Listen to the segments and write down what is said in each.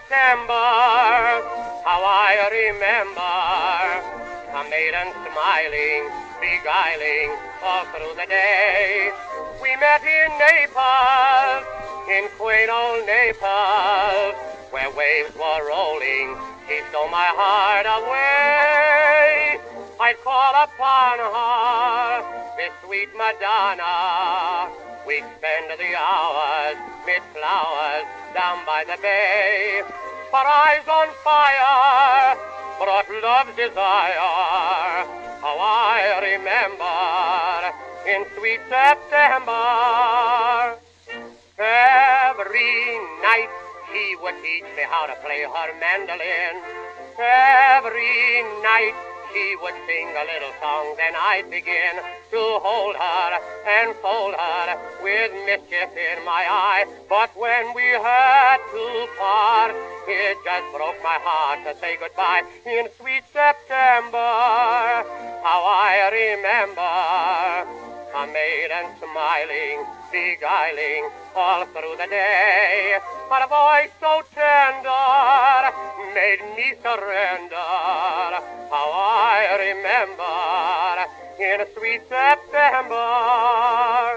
September, how I remember a maiden smiling, beguiling all through the day. We met in Naples, in quaint old Naples, where waves were rolling. She stole my heart away. I'd call upon her, this sweet Madonna. We'd spend the hours mid flowers down by the bay. Her eyes on fire brought love's desire. How I remember in sweet September. Every night she would teach me how to play her mandolin. Every night she would sing a little song, then I'd begin to hold her and fold her with mischief in my eye. But when we had to part, it just broke my heart to say goodbye in sweet September. How I remember a maiden smiling, beguiling all through the day. But a voice so tender made me surrender. How I remember in sweet September.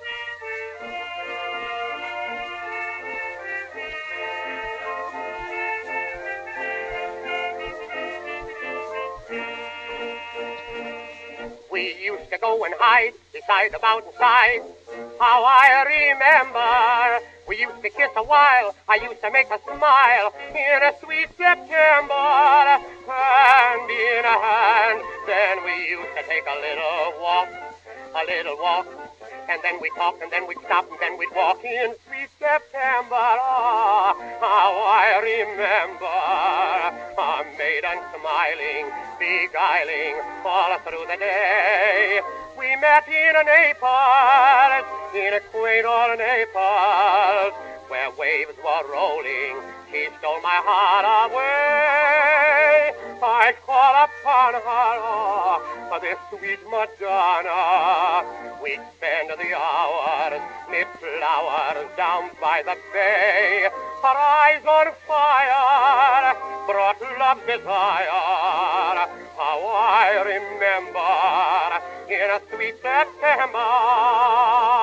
We used to go and hide beside the mountainside. How I remember. We used to kiss a while. I used to make her smile in a sweet September. Hand in hand. Then we used to take a little walk. And then we'd talk, and then we'd stop, and then we'd walk in sweet September. Oh, how I remember a maiden smiling, beguiling all through the day. We met in Naples, in a quaint old Naples, where waves were rolling. She stole my heart away. I call upon her, oh, this sweet Madonna. We'd spend the hours mid flowers down by the bay. Her eyes on fire brought love's desire. How I remember in a sweet September.